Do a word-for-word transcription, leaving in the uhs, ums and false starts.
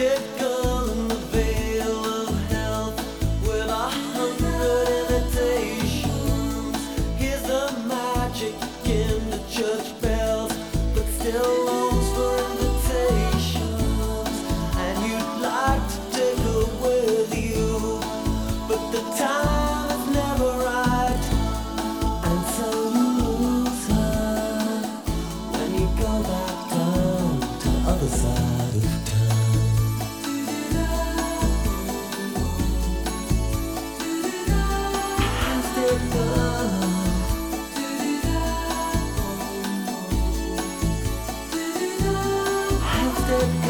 Hampstead girl in the Vale of Health with a hundred invitations. Here's the magic in the church bells, but still longs for invitations. And you'd like to take her with you, but the time is never right, and so you lose her when you go back down to the other side of town. Hampstead girl, Hampstead girl.